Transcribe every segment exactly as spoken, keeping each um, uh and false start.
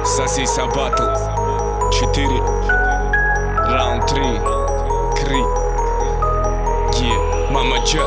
Сосиса батл четыре, раунд три, Крик, е, мама Джа.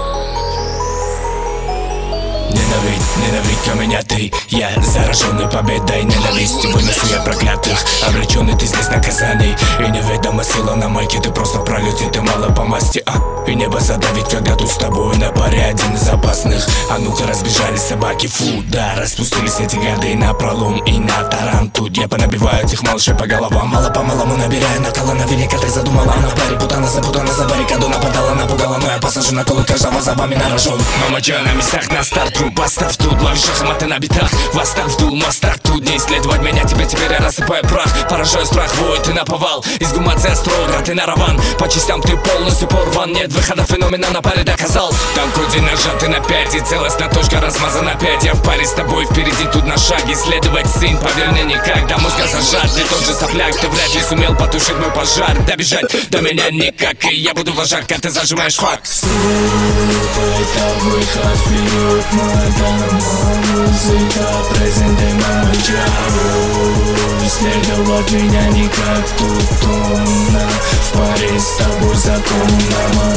Ненавидь, ненавидь-ка меня ты. Я зараженный победой, ненависти вынесу я проклятых. Обреченный ты здесь наказаний. И неведома сила на майке, ты просто в пролете, ты мало по масти, а и небо задавит, когда тут с тобой на паре один из опасных. А ну-ка разбежались собаки, фу, да, распустились эти гады на пролом и на таран. Тут я понабиваю этих малышей по головам. Мало-помалому набираю накала, наверняка так задумала. Она паре путана, запутана за баррикаду, нападала, напугала. Но я посажу на колы каждого за вами на рожон. Мама Джа на местах, на старт, поставь тут, лови шахматы на битах. Восстав в дул, мостах, тут не исследовать меня. Тебе теперь я рассыпаю прах, поражаю страх, воет ты наповал. Из гумация строго, ты на раван. По частям ты полностью порван. Нет выхода, феномена на паре доказал. Там коди нажаты на пять, и целостная точка размазана пять. Я в паре с тобой, впереди тут на шаге. Исследовать сын, поверь мне никак, до мозга зажат. Ты тот же сопляк, ты вряд ли сумел потушить мой пожар. Добежать до меня никак, и я буду вожак, как ты зажимаешь факт. Это выход вперед, мой музыка, презенты мама Джа. Исследовать меня никак, тут тонна. В паре с тобой законно.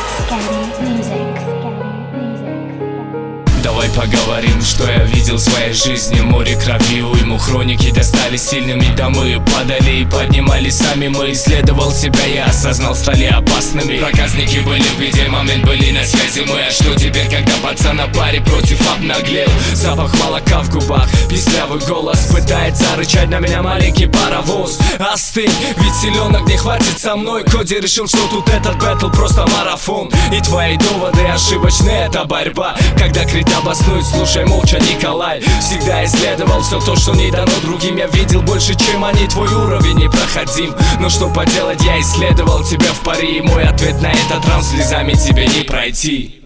Давай поговорим, что я видел в своей жизни. Море крови, уйму хроники достали сильными. Да мы падали и поднимались сами. Мы исследовал себя, я осознал, стали опасными. Проказники были в виде, момент были на связи мы. А что теперь, когда пацан на паре против обнаглел? Запах молока в губах, писклявый голос пытается рычать на меня маленький паровоз. Остынь, ведь силенок не хватит со мной. Коди решил, что тут этот бэтл просто марафон. И твои доводы ошибочны, это борьба. Когда крит обоснует, слушай молча, Николай. Всегда исследовал все то, что не дано другим. Я видел больше, чем они, твой уровень непроходим. Но что поделать, я исследовал тебя в паре. И мой ответ на этот раунд: слезами тебе не пройти.